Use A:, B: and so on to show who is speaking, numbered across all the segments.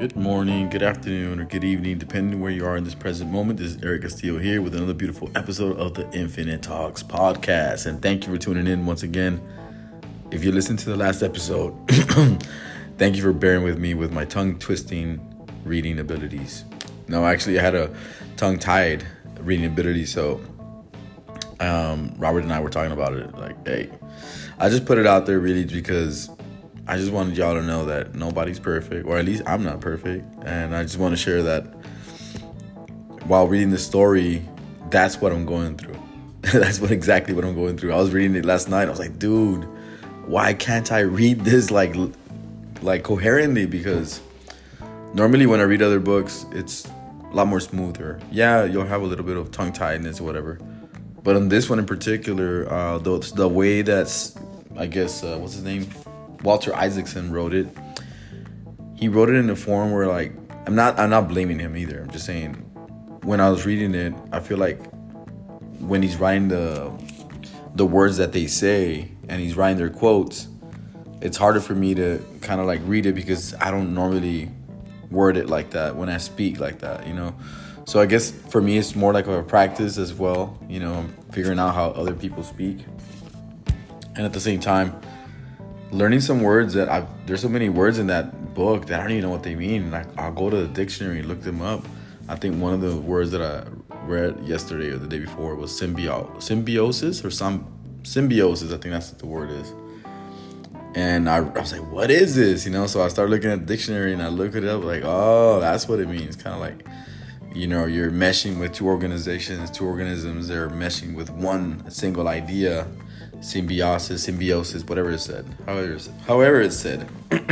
A: Good morning, good afternoon, or good evening, depending where you are in this present moment. This is Eric Castillo here with another beautiful episode of the Infinite Talks podcast. And thank you for tuning in once again. If you listened to the last episode, thank you for bearing with me with my tongue-twisting reading abilities. No, actually, I had a tongue-tied reading ability, so Robert and I were talking about it. Like, hey, I just put it out there really because I just wanted y'all to know that nobody's perfect, or at least I'm not perfect. And I just want to share that while reading the story, that's what I'm going through. That's exactly what I'm going through. I was reading it last night. I was like, dude, why can't I read this like coherently? Because normally when I read other books, it's a lot more smoother. Yeah, you'll have a little bit of tongue-tiedness or whatever. But on this one in particular, the way that's, I guess, what's his name? Walter Isaacson wrote it. He wrote it in a form where, like, I'm not blaming him either. I'm just saying, when I was reading it, I feel like when he's writing the words that they say and he's writing their quotes, it's harder for me to kind of like read it because I don't normally word it like that when I speak like that, you know. So I guess for me, it's more like a practice as well, you know, figuring out how other people speak, and at the same time, learning some words that there's so many words in that book that I don't even know what they mean. Like, I'll go to the dictionary and look them up. I think one of the words that I read yesterday or the day before was symbiosis or symbiosis. I think that's what the word is. And I was like, what is this? You know, so I started looking at the dictionary and I look it up like, oh, that's what it means. Kind of like, you know, you're meshing with two organisms, they're meshing with one single idea. Symbiosis, whatever it said, however it said.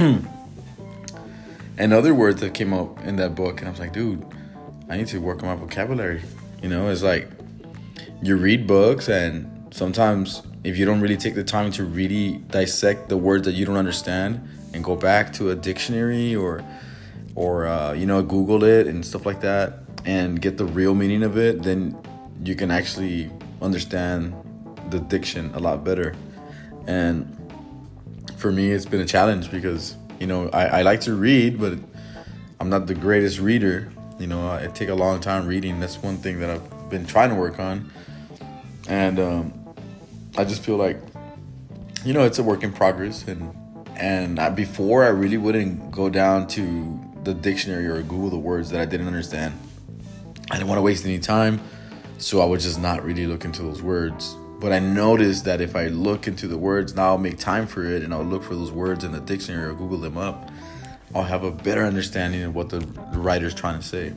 A: And other words that came up in that book, and I was like, dude, I need to work on my vocabulary. You know, it's like you read books, and sometimes if you don't really take the time to really dissect the words that you don't understand and go back to a dictionary or you know, Google it and stuff like that and get the real meaning of it, then you can actually understand the diction a lot better. And for me, it's been a challenge because, you know, I like to read, but I'm not the greatest reader. You know, I take a long time reading. That's one thing that I've been trying to work on. And I just feel like, you know, it's a work in progress. And before, I really wouldn't go down to the dictionary or Google the words that I didn't understand. I didn't want to waste any time, so I would just not really look into those words. But I noticed that if I look into the words, now I'll make time for it and I'll look for those words in the dictionary or Google them up. I'll have a better understanding of what the writer's trying to say.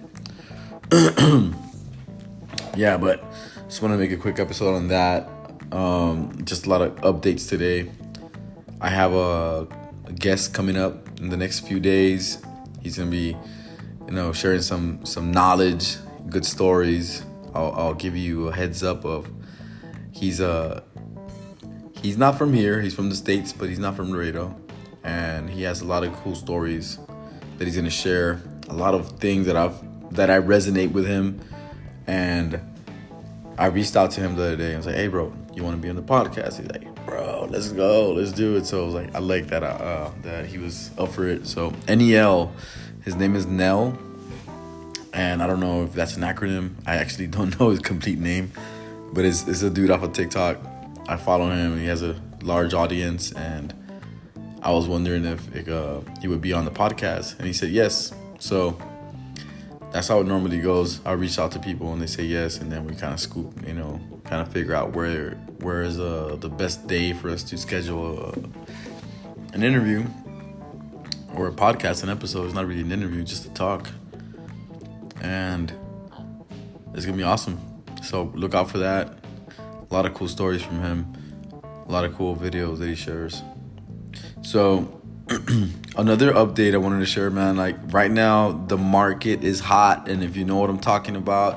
A: Yeah, but just want to make a quick episode on that. Just a lot of updates today. I have a guest coming up in the next few days. He's going to be, you know, sharing some knowledge, good stories. I'll give you a heads up of he's not from here. He's from the States, but he's not from Laredo. And he has a lot of cool stories that he's going to share. A lot of things that I resonate with him. And I reached out to him the other day. I was like, hey, bro, you want to be on the podcast? He's like, bro, let's go. Let's do it. So I was like, I like that that he was up for it. So Nel, his name is Nel. And I don't know if that's an acronym. I actually don't know his complete name. But it's a dude off of TikTok. I follow him. He has a large audience. And I was wondering if he would be on the podcast. And he said yes. So that's how it normally goes. I reach out to people and they say yes. And then we kind of scoop, you know, kind of figure out where is the best day for us to schedule an interview or a podcast, an episode. It's not really an interview, just a talk. And it's going to be awesome. So look out for that. A lot of cool stories from him. A lot of cool videos that he shares. So another update I wanted to share, man. Like right now, the market is hot. And if you know what I'm talking about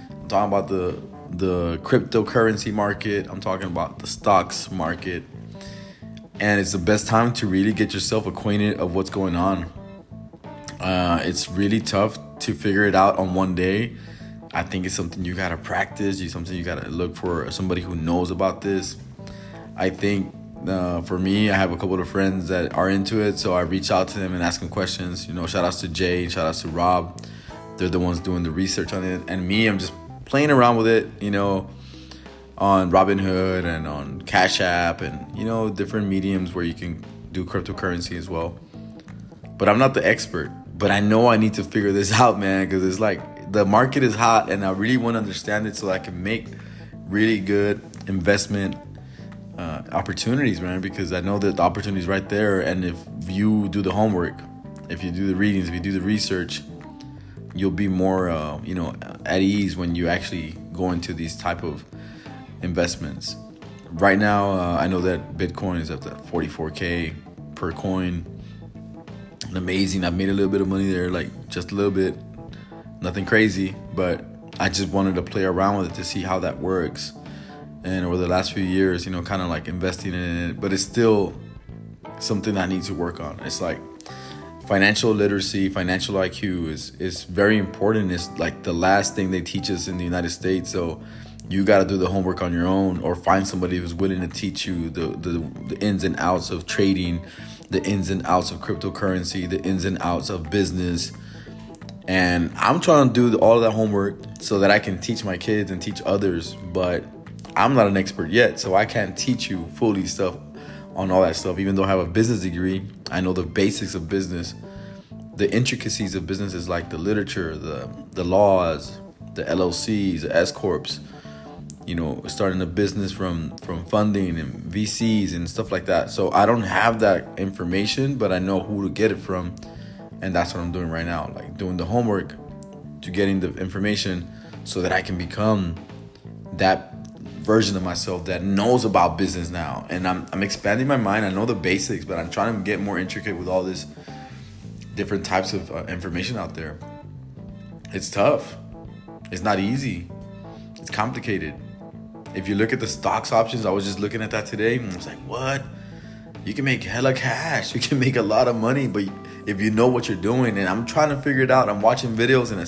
A: the cryptocurrency market. I'm talking about the stocks market. And it's the best time to really get yourself acquainted of what's going on. It's really tough to figure it out on one day. I think it's something you gotta practice. Something you gotta look for somebody who knows about this. I think For me, I have a couple of friends that are into it, so I reach out to them and ask them questions. Shout outs to Jay, shout outs to Rob. They're the ones doing the research on it. And me, I'm just playing around with it, on Robinhood and on Cash App and, different mediums where you can do cryptocurrency as well. But I'm not the expert. But I know I need to figure this out, man, because it's like the market is hot and I really want to understand it so I can make really good investment opportunities, man, because I know that the opportunity is right there. And if you do the homework, if you do the readings, if you do the research, you'll be more, at ease when you actually go into these type of investments. Right now, I know that Bitcoin is up to 44K per coin. Amazing. I've made a little bit of money there, like just a little bit, nothing crazy, but I just wanted to play around with it to see how that works. And over the last few years, kind of like investing in it, but it's still something I need to work on. It's like financial literacy, financial IQ is very important. It's like the last thing they teach us in the United States. So you got to do the homework on your own, or find somebody who's willing to teach you the ins and outs of trading, the ins and outs of cryptocurrency, the ins and outs of business. And I'm trying to do all of that homework so that I can teach my kids and teach others. But I'm not an expert yet, so I can't teach you fully stuff on all that stuff. Even though I have a business degree, I know the basics of business. The intricacies of business is like the literature, the laws, the LLCs, the S-Corps, starting a business from funding and VCs and stuff like that. So I don't have that information, but I know who to get it from. And that's what I'm doing right now, like doing the homework to getting the information so that I can become that version of myself that knows about business now. And I'm expanding my mind. I know the basics, but I'm trying to get more intricate with all this different types of information out there. It's tough. It's not easy. It's complicated. If you look at the stocks options, I was just looking at that today and I was like, what? You can make hella cash. You can make a lot of money, but if you know what you're doing, and I'm trying to figure it out. I'm watching videos and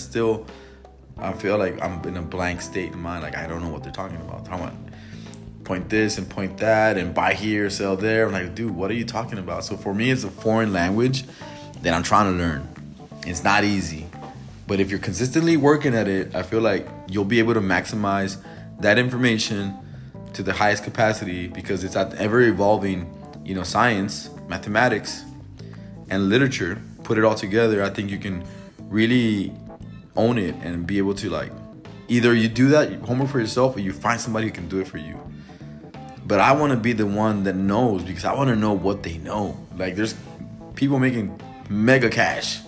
A: I feel like I'm in a blank state of mind. Like, I don't know what they're talking about. I want point this and point that and buy here, sell there. I'm like, dude, what are you talking about? So for me, it's a foreign language that I'm trying to learn. It's not easy. But if you're consistently working at it, I feel like you'll be able to maximize that information to the highest capacity, because it's an ever-evolving, science, mathematics, and literature. Put it all together, I think you can really own it and be able to, like, either you do that homework for yourself or you find somebody who can do it for you. But I want to be the one that knows, because I want to know what they know. Like, there's people making mega cash.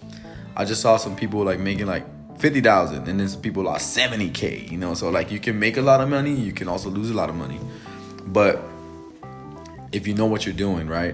A: I just saw some people like making like 50,000, and then some people lost 70K, so like you can make a lot of money, you can also lose a lot of money. But if you know what you're doing, right?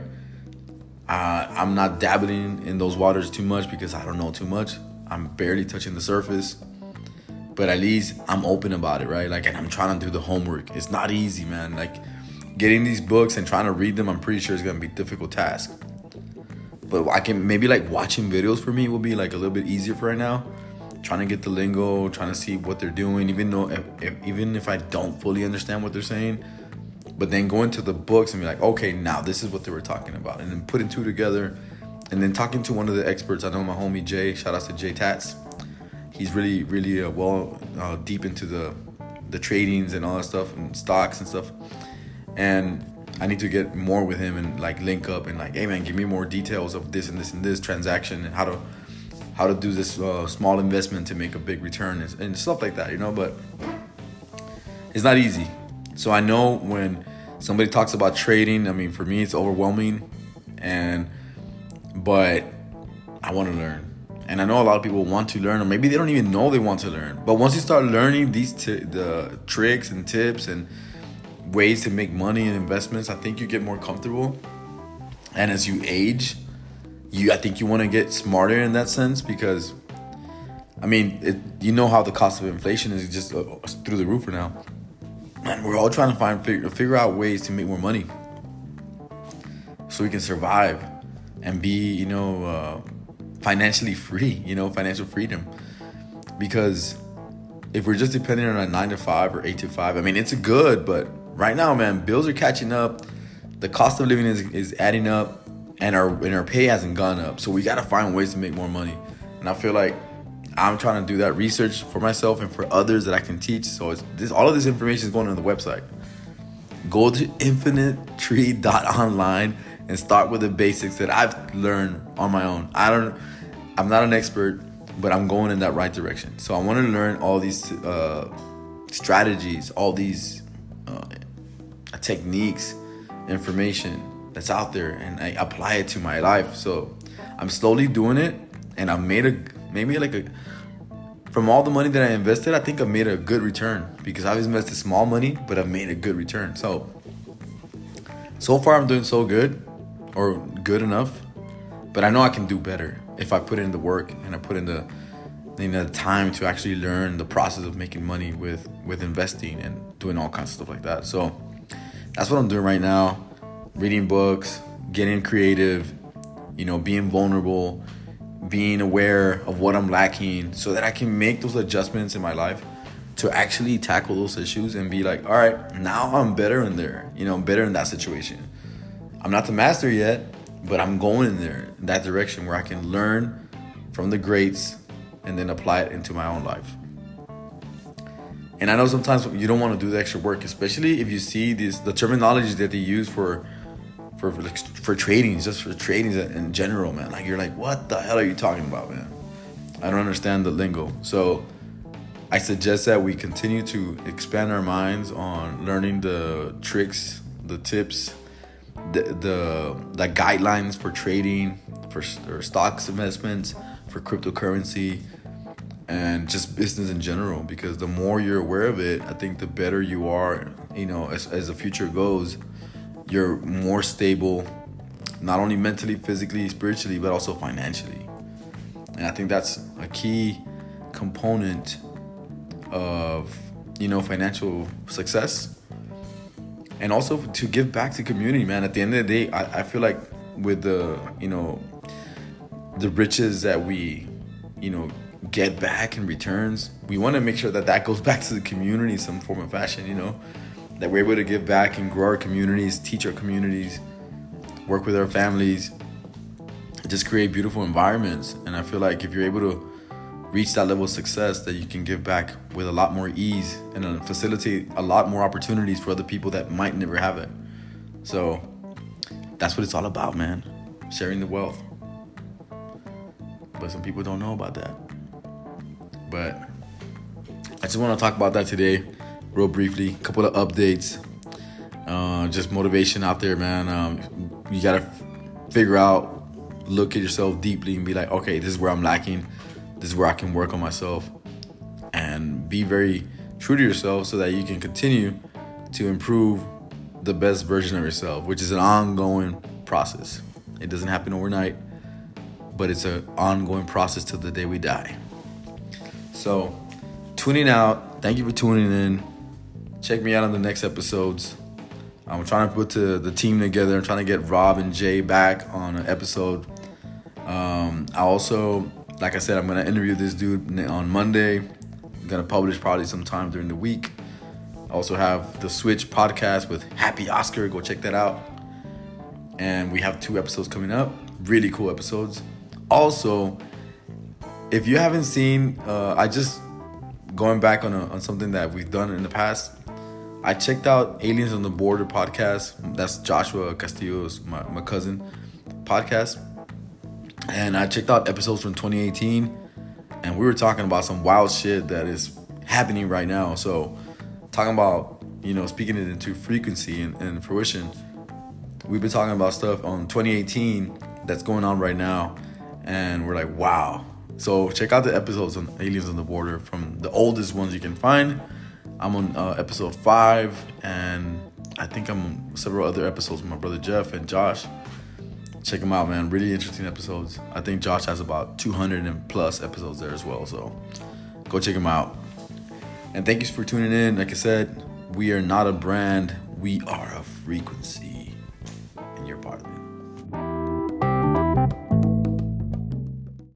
A: I'm not dabbling in those waters too much because I don't know too much. I'm barely touching the surface, but at least I'm open about it, right? Like, and I'm trying to do the homework. It's not easy, man. Like, getting these books and trying to read them, I'm pretty sure it's going to be a difficult task. But I can maybe, like, watching videos for me will be like a little bit easier for right now. Trying to get the lingo, trying to see what they're doing, even if I don't fully understand what they're saying. But then go into the books and be like, okay, now this is what they were talking about. And then putting two together. And then talking to one of the experts. I know my homie Jay, shout out to Jay Tats. He's really, really deep into the tradings and all that stuff, and stocks and stuff. And I need to get more with him and like link up and like, hey man, give me more details of this and this and this transaction, and how to do this small investment to make a big return and stuff like that, But it's not easy. So I know when somebody talks about trading, I mean, for me, it's overwhelming, but I want to learn. And I know a lot of people want to learn, or maybe they don't even know they want to learn. But once you start learning the tricks and tips and ways to make money in investments, I think you get more comfortable. And as you age, I think you want to get smarter in that sense, because, I mean, how the cost of inflation is just through the roof right now. And we're all trying to figure out ways to make more money so we can survive and be, financially free, financial freedom. Because if we're just depending on a 9 to 5 or 8 to 5, I mean, it's good, but right now, man, bills are catching up. the cost of living is adding up, and our pay hasn't gone up. So we got to find ways to make more money. And I feel like I'm trying to do that research for myself and for others that I can teach. So all of this information is going on the website. Go to infinitetree.online and start with the basics that I've learned on my own. I'm not an expert, but I'm going in that right direction. So I want to learn all these strategies, all these techniques, information that's out there, and I apply it to my life. So I'm slowly doing it, and I've made from all the money that I invested, I think I've made a good return, because I've invested small money, but I've made a good return. So far I'm doing so good, or good enough, but I know I can do better if I put in the work and I put in the time to actually learn the process of making money with investing and doing all kinds of stuff like that. So that's what I'm doing right now. Reading books, getting creative, being vulnerable, being aware of what I'm lacking, so that I can make those adjustments in my life to actually tackle those issues and be like, all right, now I'm better in there. I'm better in that situation. I'm not the master yet, but I'm going in that direction where I can learn from the greats and then apply it into my own life. And I know sometimes you don't want to do the extra work, especially if you see the terminology that they use for trading, just for trading in general, man. Like, you're like, what the hell are you talking about, man? I don't understand the lingo. So I suggest that we continue to expand our minds on learning the tricks, the tips, the guidelines for trading, for stocks investments, for cryptocurrency, and just business in general. Because the more you're aware of it, I think the better you are, as the future goes. You're more stable, not only mentally, physically, spiritually, but also financially. And I think that's a key component of, financial success. And also to give back to community, man. At the end of the day, I feel like with the riches that we, get back in returns, we want to make sure that goes back to the community in some form of fashion, that we're able to give back and grow our communities, teach our communities, work with our families, just create beautiful environments. And I feel like if you're able to reach that level of success, that you can give back with a lot more ease and facilitate a lot more opportunities for other people that might never have it. So that's what it's all about, man. Sharing the wealth. But some people don't know about that. But I just want to talk about that today. Real briefly, a couple of updates, just motivation out there, man. You gotta figure out, look at yourself deeply and be like, okay, this is where I'm lacking. This is where I can work on myself, and be very true to yourself so that you can continue to improve the best version of yourself, which is an ongoing process. It doesn't happen overnight, but it's an ongoing process till the day we die. So, tuning out, thank you for tuning in. Check me out on the next episodes. I'm trying to put the team together. I'm trying to get Rob and Jay back on an episode. I also, like I said, I'm going to interview this dude on Monday. I'm going to publish probably sometime during the week. I also have the Switch podcast with Happy Oscar. Go check that out. And we have 2 episodes coming up. Really cool episodes. Also, if you haven't seen, I just going back on something that we've done in the past. I checked out Aliens on the Border podcast. That's Joshua Castillo's, my cousin, podcast. And I checked out episodes from 2018. And we were talking about some wild shit that is happening right now. So talking about, speaking it into frequency and fruition. We've been talking about stuff on 2018 that's going on right now. And we're like, wow. So check out the episodes on Aliens on the Border, from the oldest ones you can find. I'm on episode 5, and I think I'm on several other episodes with my brother Jeff and Josh. Check them out, man. Really interesting episodes. I think Josh has about 200 and plus episodes there as well. So go check them out. And thank you for tuning in. Like I said, we are not a brand. We are a frequency. And you're part of it.